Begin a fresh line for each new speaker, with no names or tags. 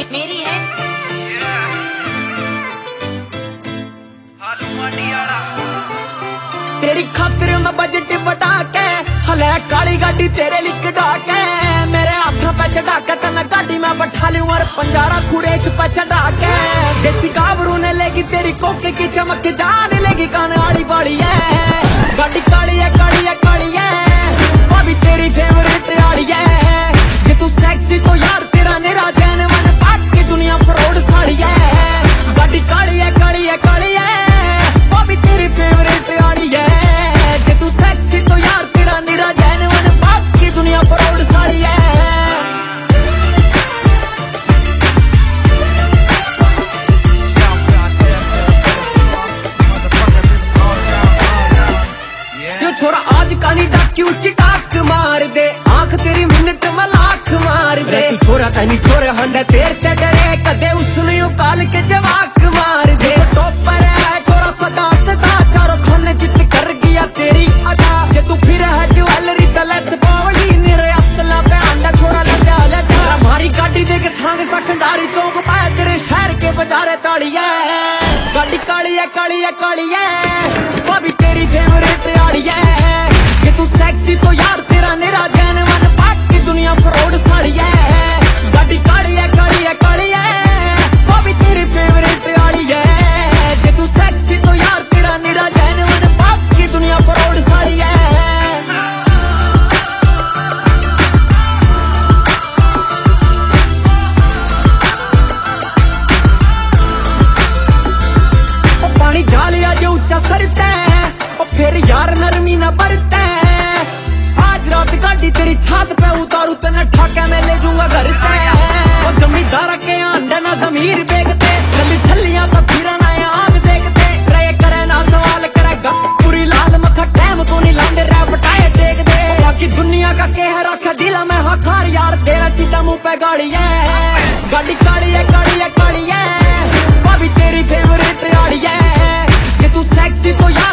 मेरी है।
तेरी खातिर मैं बजट बढ़ा के हले काली गाड़ी तेरे लिए कटा के मेरे हाथों पे चढ़ा के तना गाड़ी में बैठा लूं और पंजारा खुरे इस पे चढ़ा के देसी गाबरू ने लेगी तेरी कोके की चमक जान लेगी कान आड़ी बाड़ी है गाड़ी काली है काली है काली है वो भी तेरी फेवरेट आड़ी है जे तू सेक्सी तो यार तेरा नेरा जैन मन पाट की दुनिया फ्रॉड साड़ी है गाड़ी काली है काली है काली है वो भी तेरी फेवरेट आड़ी है जे तू सेक्सी तो यार तेरा नेरा जैन मन पाट की दुनिया फ्रॉड साड़ी है। छोरा आज कानी डाकी उच्ची टाक मार दे आंख तेरी मिनट में लाख मार दे तू छोरा तनी छोरे हंडे तेर ते डरे कदे उसने काल के जवाक मार दे टॉपर है छोरा सदा सदा चारों खाने जित कर गया तेरी अदा जे तू फिर है ज्वेलरी तलस बावली मेरे असला पे अंडा छोरा लगा ले तेरा मारी गाड़ी दे के सांग सा खंडारी चौक पाया तेरे शहर के बाजारे ताड़ी है गाड़ी काली है काली है काली है वो भी तेरी फेवरेट आड़ी है ये तू सेक्सी तो यार तेरा नेरा जैन मन पाट की दुनिया फ्रॉड साड़ी है गाड़ी काली है काली है काली है वो भी तेरी फेवरेट आड़ी है ये तू सेक्सी तो यार तेरा नेरा जैन मन पाट की दुनिया फ्रॉड साड़ी है। पानी झालिया जो ऊंचा सरता है फिर यार नरमी न बरता है आज रात गाड़ी तेरी छात पे उतारू तने ठाके में ले जाऊंगा घर ते वो जमींदारा के अंडे ना जमीर बेचते गली छलियां पे फिरा ना आग देखते ट्रे करे ना सवाल करेगा पूरी लाल मक्खा टाइम तो नहीं लांदे रे बटाए देख दे बाकी दुनिया का कह रखा दिल में हखार यार तेरा सीधा मुंह पे गाड़ी है गाड़ी काली है काली है काली है वो भी तेरी फेवरेट आड़ी है ये तू सेक्सी तो यार